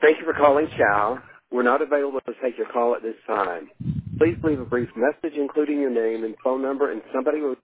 Thank you for calling Chow. We're not available to take your call at this time. Please leave a brief message including your name and phone number, and somebody will